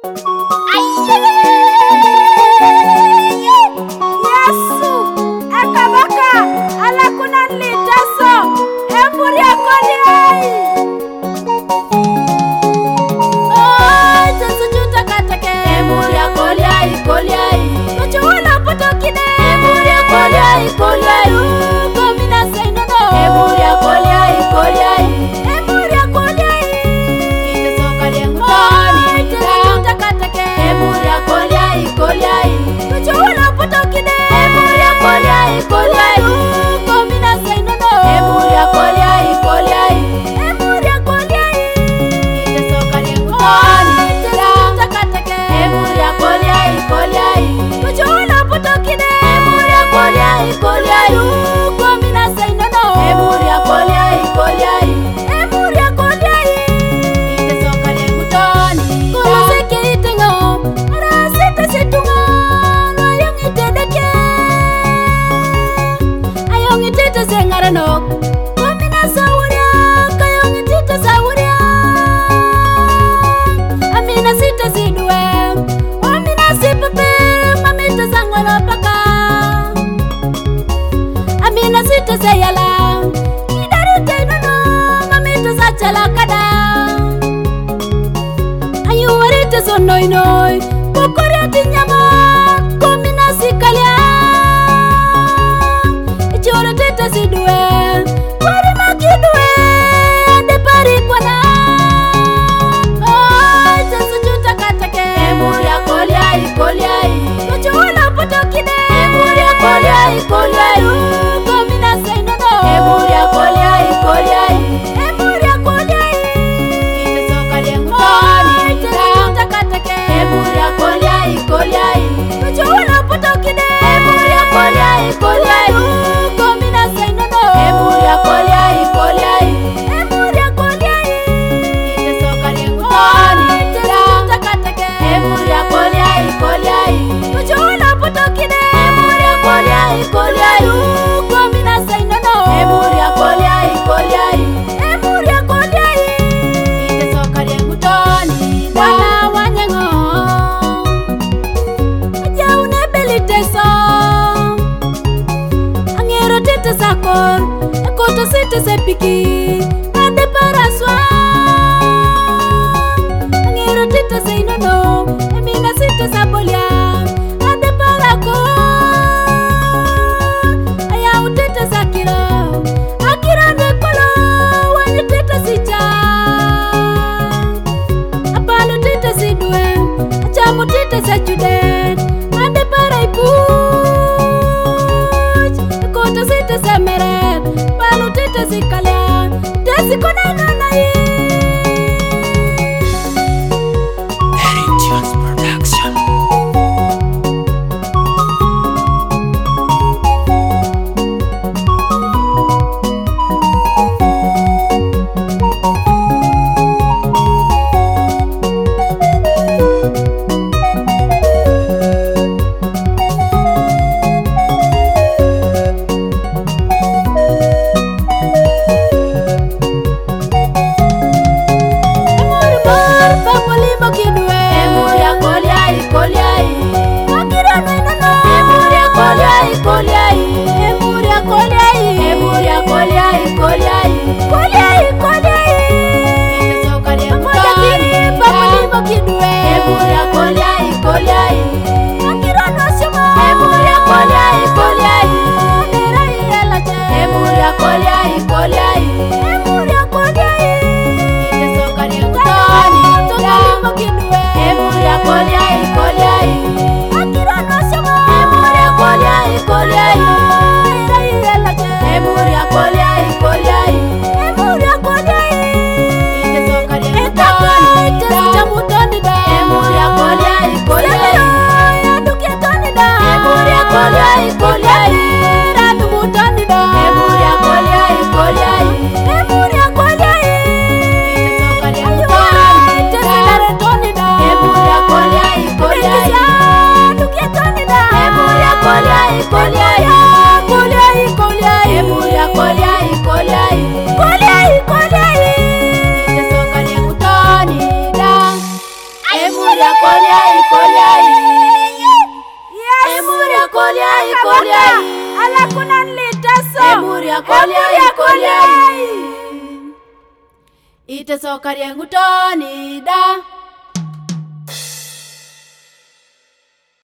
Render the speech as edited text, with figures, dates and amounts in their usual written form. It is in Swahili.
Noi noi, pokoria tinyama, komina sikalia. Chora teta sidue, pari makidue, de pari kwana. Oh, jesu juta katake, emuria koliai koliai. Kochola potokine, emuria koliai koliai. Komina say no no, emuria koliai koliai. Emuria koliai. Ite sokale ngutoni, jesu katake, emuria koliai koliai. Kochola potokine, emuria koliai koliai. Komina say no no, emuria koliai koliai. Emuria koliai. Ite sokale ngutoni, jesu katake, emuria koliai koliai. Kochola potokine, emuria koliai koliai. Komina say no no, emuria koliai koliai. Emuria koliai. Ite sokale ngutoni, wana wanyengo. Jaune beliteso. Angero tete sakor, ekoto sete sepiki, ande paraswa. Angero tete say no no, emina sete sabolia, ande parako. Aya utete sakira, akira nekolo, wanye tete sicha. Apalo tete sidue, achamu tete sechuden, ande paraipuj. Ekoto sete semeret, palo tete sikalia, desi konana nai. Tunes Production. Koliai. koliai koliai. Emuria koliai koliai. Ala kunan litaso. Emuria koliai koliai. Ite sokari ngutoni da.